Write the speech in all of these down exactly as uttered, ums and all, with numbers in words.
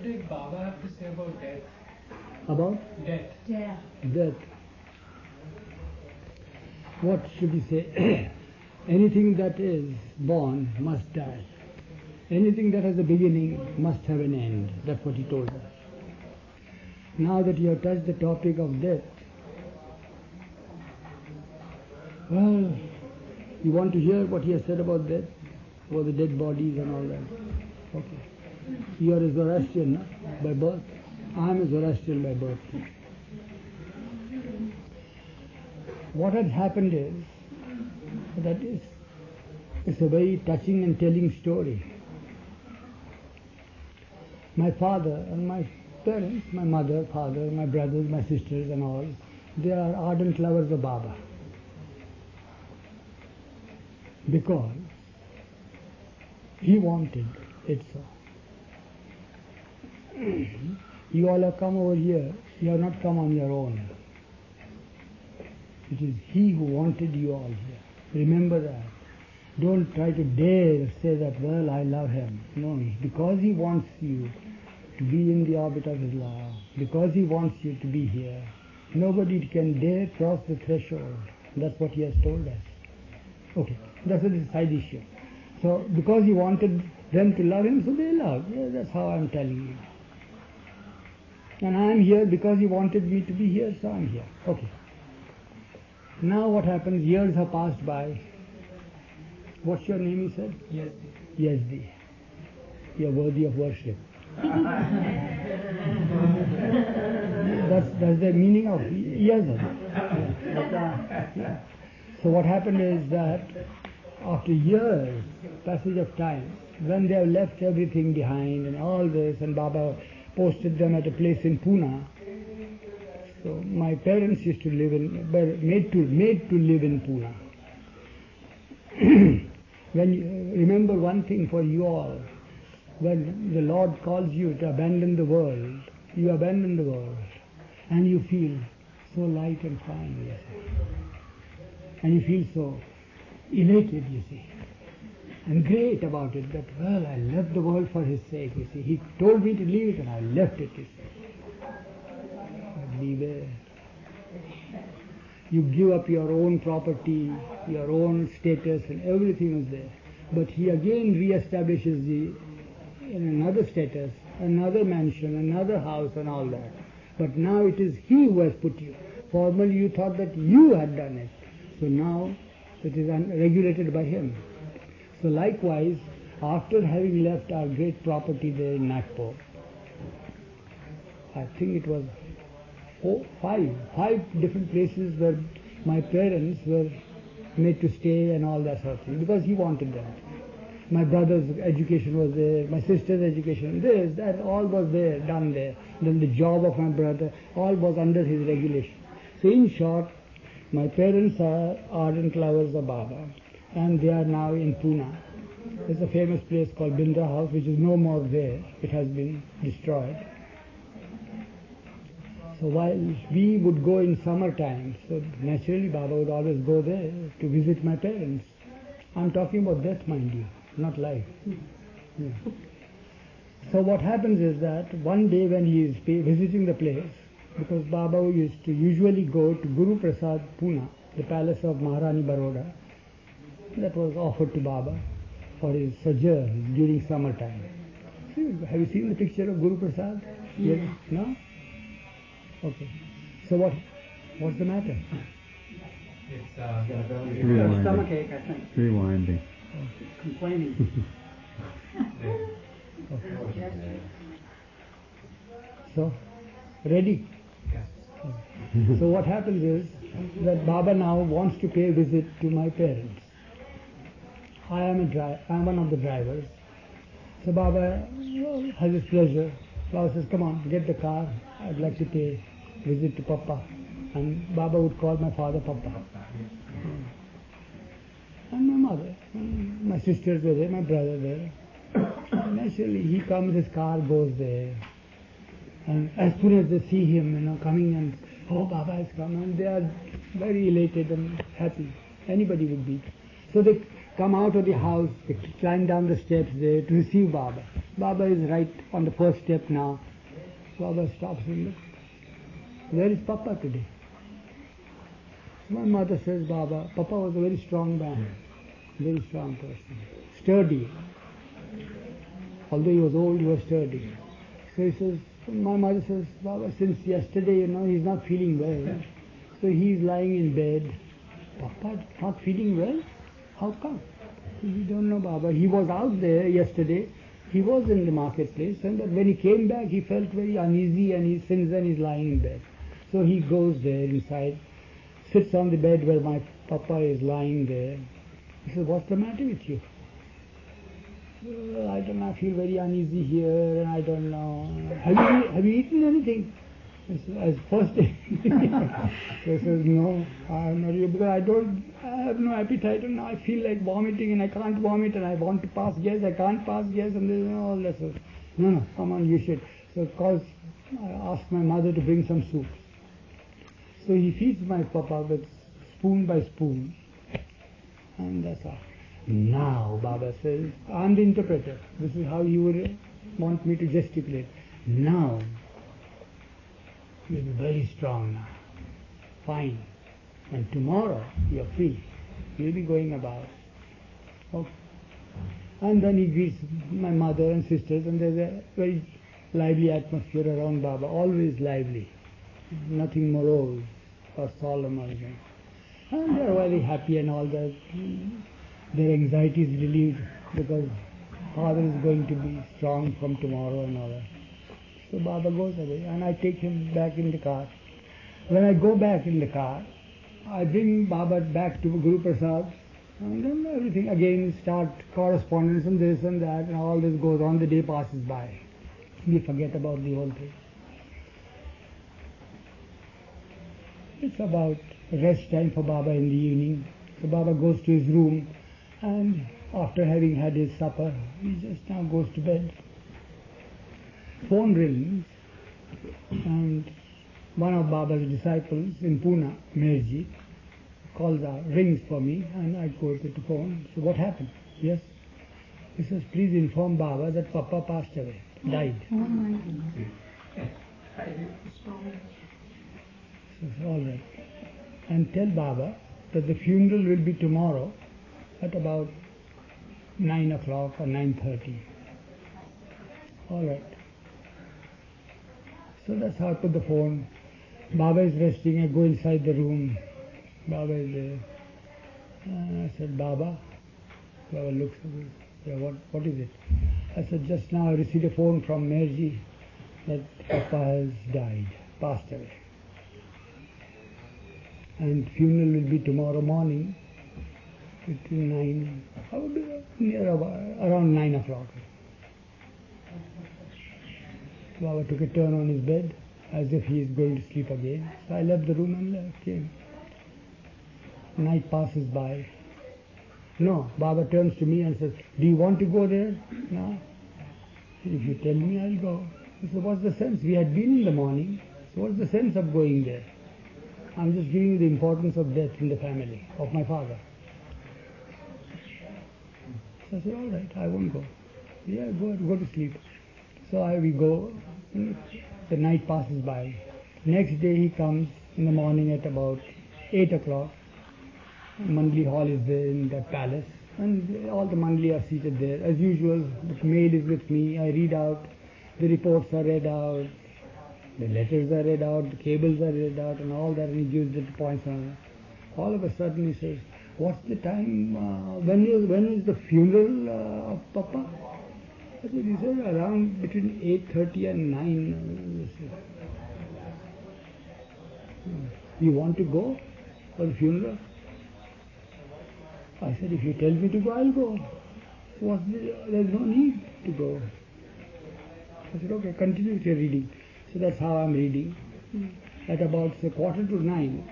What did Baba have to say about death? About? Death. Yeah. Death. What should we say? Anything that is born must die. Anything that has a beginning must have an end. That's what he told us. Now that you have touched the topic of death, well, you want to hear what he has said about death? About the dead bodies and all that? Okay. You are a Zoroastrian, no? By birth. I am a Zoroastrian by birth. What had happened is, that is, it's a very touching and telling story. My father and my parents, my mother, father, my brothers, my sisters and all, they are ardent lovers of Baba. Because he wanted it so. You all have come over here, you have not come on your own. It is he who wanted you all here. Remember that. Don't try to dare say that, well, I love him. No, because he wants you to be in the orbit of his love, because he wants you to be here, nobody can dare cross the threshold. That's what he has told us. Okay, that's a side issue. So, because he wanted them to love him, so they love. Yeah, that's how I'm telling you. And I'm here because he wanted me to be here, so I'm here. Okay. Now what happens, years have passed by. What's your name, he said? Yazdi. Yazdi. You're worthy of worship. that's, that's the meaning of Yazdi. Yeah. So what happened is that after years, passage of time, when they have left everything behind and all this, and Baba posted them at a place in Pune. So my parents used to live in, were made to, made to live in Pune. When you, remember one thing for you all, when the Lord calls you to abandon the world, you abandon the world, and you feel so light and fine, you see. And you feel so elated, you see, and great about it, that, well, I left the world for his sake, you see. He told me to leave it and I left it, you see. But beware. You give up your own property, your own status, and everything is there. But he again re-establishes the, in another status, another mansion, another house and all that. But now it is he who has put you. Formerly you thought that you had done it. So now it is un- regulated by him. So likewise, after having left our great property there in Nagpur, I think it was four, five, five different places where my parents were made to stay and all that sort of thing, because he wanted that. My brother's education was there, my sister's education, this, that, all was there, done there. Then the job of my brother, all was under his regulation. So in short, my parents are ardent lovers of Baba, and they are now in Pune. There's a famous place called Bindra House, which is no more there. It has been destroyed. So while we would go in summertime, so naturally Baba would always go there to visit my parents. I'm talking about death, mind you, not life. Yeah. So what happens is that one day when he is visiting the place, because Baba used to usually go to Guru Prasad, Pune, the palace of Maharani Baroda, that was offered to Baba for his sojourn during summertime. See, have you seen the picture of Guru Prasad? Yeah. Yes? No? Okay. So what? What's the matter? It's uh, Rewinding. Stomachache, I think. Rewinding. Complaining. Okay. So, ready? So what happens is that Baba now wants to pay a visit to my parents. I am a dri- I am one of the drivers. So Baba well, has his pleasure. Baba says, come on, get the car. I'd like to pay a visit to Papa. And Baba would call my father Papa. And my mother. And my sisters were there, my brother there. And naturally, he comes, his car goes there. And as soon as they see him, you know, coming and, oh, Baba has come, and they are very elated and happy. Anybody would be. So they come out of the house, they climb down the steps there to receive Baba. Baba is right on the first step now. Baba stops and looks. Where is Papa today? So my mother says, Baba, Papa was a very strong man, very strong person, sturdy. Although he was old, he was sturdy. So he says, my mother says, Baba, since yesterday, you know, he's not feeling well. So he's lying in bed. Papa not feeling well? How come? We don't know, Baba. He was out there yesterday. He was in the marketplace, and when he came back, he felt very uneasy, and he, since then he's lying in bed. So he goes there inside, sits on the bed where my Papa is lying there. He says, what's the matter with you? Well, I don't know, I feel very uneasy here, and I don't know. Have you, have you eaten anything? As first day. So he says, no, I have not eaten, because I don't, I have no appetite, and I feel like vomiting, and I can't vomit, and I want to pass gas, I can't pass gas, and there's all that. So, no, no, come on, you should. So calls, I asked my mother to bring some soup. So he feeds my Papa with spoon by spoon, and that's all. Now, Baba says, I'm the interpreter. This is how you would want me to gesticulate. Now, you'll be very strong now. Fine. And tomorrow, you're free. You'll be going about. Okay. And then he greets my mother and sisters, and there's a very lively atmosphere around Baba, always lively. Nothing morose or solemn or anything. And they're very happy and all that. Their anxiety is relieved because Father is going to be strong from tomorrow and all that. So Baba goes away, and I take him back in the car. When I go back in the car, I bring Baba back to Guru Prasad, and then everything again start correspondence and this and that, and all this goes on. The day passes by. We forget about the whole thing. It's about rest time for Baba in the evening. So Baba goes to his room, and after having had his supper, he just now goes to bed. Phone rings, and one of Baba's disciples in Pune, Merji, calls out, rings for me, and I go to the phone. So what happened? Yes. He says, please inform Baba that Papa passed away, died. Oh my goodness. So it's all right. And tell Baba that the funeral will be tomorrow at about nine o'clock or nine thirty. All right. So that's how I put the phone. Baba is resting. I go inside the room. Baba is there. And I said, Baba. Baba looks at me. Yeah, what, what is it? I said, just now I received a phone from Merji that Papa has died, passed away. And funeral will be tomorrow morning between nine, I would be near about, around nine o'clock. Baba took a turn on his bed as if he is going to sleep again. So I left the room and left, came. Night passes by. No, Baba turns to me and says, do you want to go there? No. If you tell me, I'll go. I said, what's the sense? We had been in the morning, so what's the sense of going there? I'm just giving you the importance of death in the family, of my father. So I said, all right, I won't go. Yeah, go, go to sleep. So I we go, the night passes by. Next day he comes in the morning at about eight o'clock. Mandli hall is there in the palace, and all the Mandli are seated there. As usual, the maid is with me. I read out, the reports are read out, the letters are read out, the cables are read out, and all that, and he gives the points on it. All of a sudden he says, what's the time, uh, when, is, when is the funeral uh, of Papa? I said, he said, around between eight thirty and nine. You want to go for the funeral? I said, if you tell me to go, I'll go. What's the, there's no need to go. I said, okay, continue with your reading. So that's how I'm reading. At about say quarter to nine,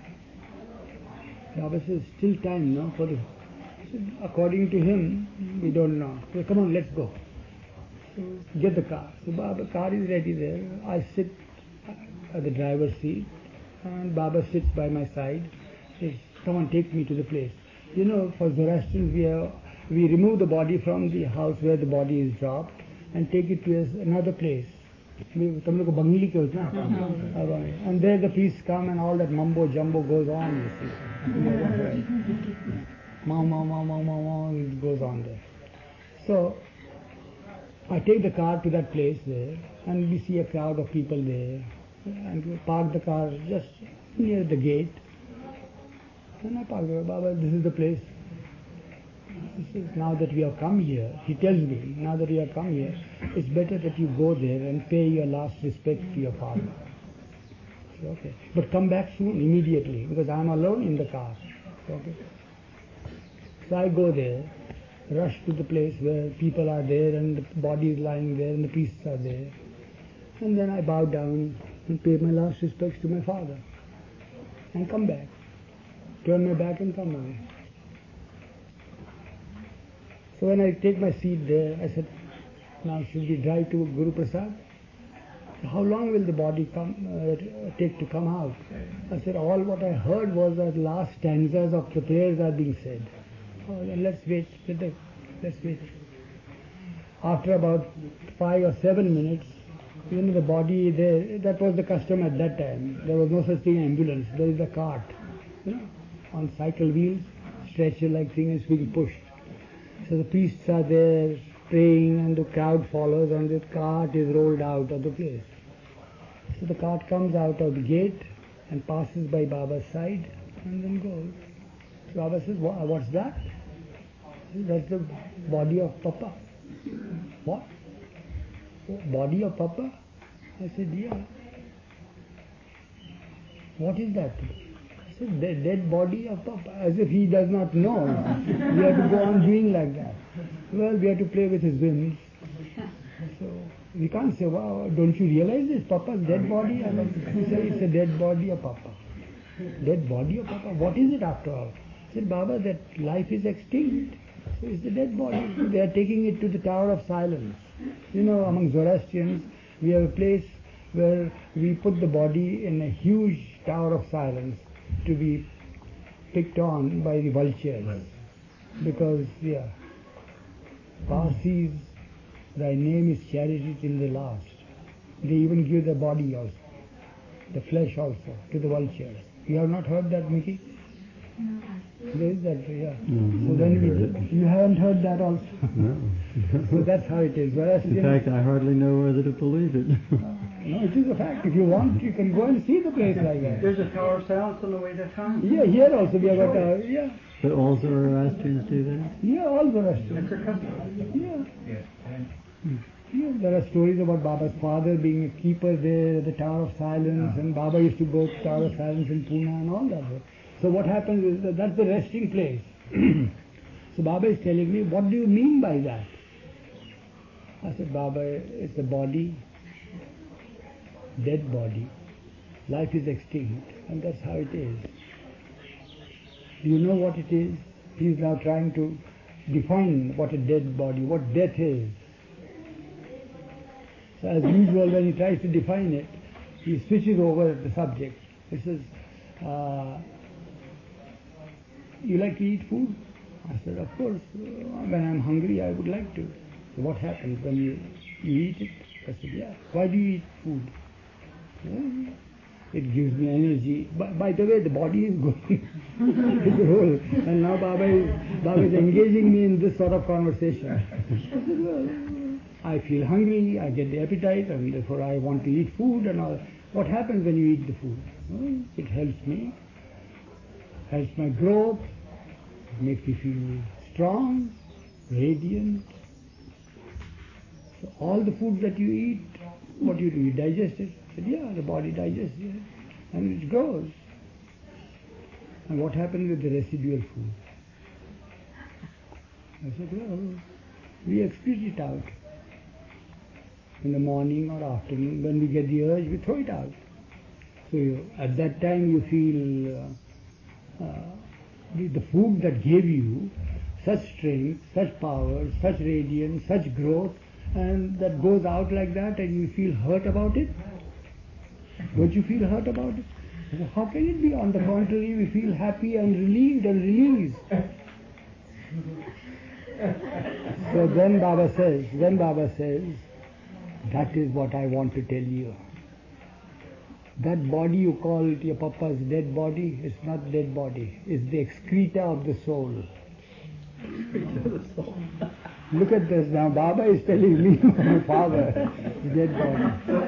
Baba says, still time, no? For the, I said, according to him, we don't know. So come on, let's go. So get the car. So Baba, car is ready there. I sit at the driver's seat, and Baba sits by my side. Says, come on, take me to the place. You know, for Zoroastrians, we, have, we remove the body from the house where the body is dropped. and take it to another place. And there the priests come and all that mumbo jumbo goes on, you see. Ma, ma, ma, ma, ma, ma, it goes on there. So, I take the car to that place there, and we see a crowd of people there, and we park the car just near the gate. And I park there, Baba, this is the place. He says, now that we have come here, he tells me, now that you have come here, it's better that you go there and pay your last respect to your father. So, okay. But come back soon, immediately, because I am alone in the car. So, okay. So I go there, rush to the place where people are there and the body is lying there and the priests are there. And then I bow down and pay my last respects to my father. And come back. Turn my back and come away. So when I take my seat there, I said, now should we drive to Guru Prasad? How long will the body come, uh, take to come out? I said, all what I heard was that last stanzas of the prayers are being said. Oh, then let's wait, let's wait. After about five or seven minutes, you know, the body there, that was the custom at that time. There was no such thing as ambulance. There is a cart, you know, on cycle wheels, stretcher-like thing is being pushed. So the priests are there praying and the crowd follows and the cart is rolled out of the place. So the cart comes out of the gate and passes by Baba's side and then goes. So Baba says, what's that? That's the body of Papa. What? Body of Papa? I said, yeah. What is that? I said, the dead body of Papa. As if he does not know. We have to go on doing like that. Well, we have to play with his whims. So we can't say, wow, don't you realize this? Papa's dead body? And we say it's a dead body of Papa. Dead body of Papa? What is it after all? I said, Baba, that life is extinct. So it's the dead body. They are taking it to the Tower of Silence. You know, among Zoroastrians, we have a place where we put the body in a huge Tower of Silence to be picked on by the vultures. Right. Because, yeah, Parsis, thy name is charity till the last. They even give the body also, the flesh also, to the vultures. You have not heard that, Mickey? No. There is that, yeah. No, so then we, you haven't heard that also. No. So that's how it is. Whereas in fact, I hardly know whether to believe it. No, it is a fact. If you want, you can go and see the place like that. There's a Tower of Silence on the way to town. Yeah, here also we have got a, yeah. But all Zoroastrians do that? Yeah, all Zoroastrians. It's a custom. Yeah. Yes. And Yeah, there are stories about Baba's father being a keeper there at the Tower of Silence, and Baba used to go to Tower of Silence in Pune and all that. So what happens is that that's the resting place. So Baba is telling me, what do you mean by that? I said, Baba, it's a body, dead body. Life is extinct, and that's how it is. Do you know what it is? He is now trying to define what a dead body, what death is. So as usual, when he tries to define it, he switches over the subject. He says, uh, you like to eat food? I said, of course, uh, when I'm hungry I would like to. So what happens when you, you eat it? I said, yeah. Why do you eat food? Well, it gives me energy. By, by the way, the body is going to the whole. And now Baba is, Baba is engaging me in this sort of conversation. I said, well, I feel hungry, I get the appetite, and therefore I want to eat food and all. What happens when you eat the food? Well, it helps me, helps my growth, makes me feel strong, radiant. So all the food that you eat, what do you do? You digest it? I said, yeah, the body digests it, and it grows. And what happens with the residual food? I said, well, we excrete it out. In the morning or afternoon, when we get the urge, we throw it out. So you, at that time you feel uh, uh, the, the food that gave you such strength, such power, such radiance, such growth, and that goes out like that and you feel hurt about it. Don't you feel hurt about it? How can it be? On the contrary, we feel happy and relieved and released. So then Baba says, then Baba says, that is what I want to tell you. That body you call it your papa's dead body, it's not dead body, it's the excreta of the soul. Look at this now, Baba is telling me my father, dead body.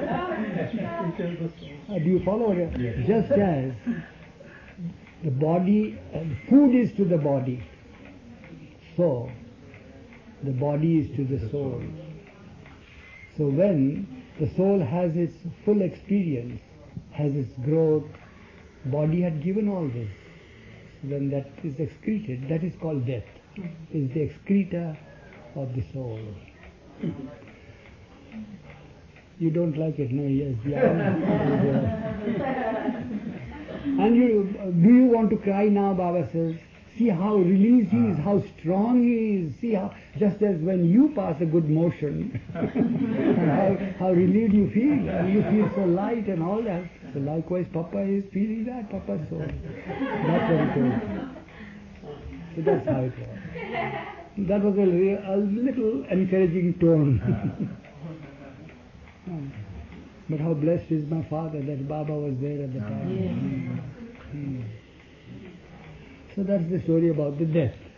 Uh, do you follow it? Just as the body, uh, food is to the body, so the body is to the soul. So when the soul has its full experience, has its growth, body had given all this, then that is excreted, that is called death, is the excreta of the soul. You don't like it, no? Yes, yeah. And you, do you want to cry now? Baba says, see how released he is, how strong he is. See how, just as when you pass a good motion, and how, how relieved you feel, and you feel so light and all that. So likewise, Papa is feeling that, Papa's soul. That's what he told. So that's how it was. That was a, a little encouraging tone. But how blessed is my father that Baba was there at the time. Yeah. Mm. So that's the story about the death.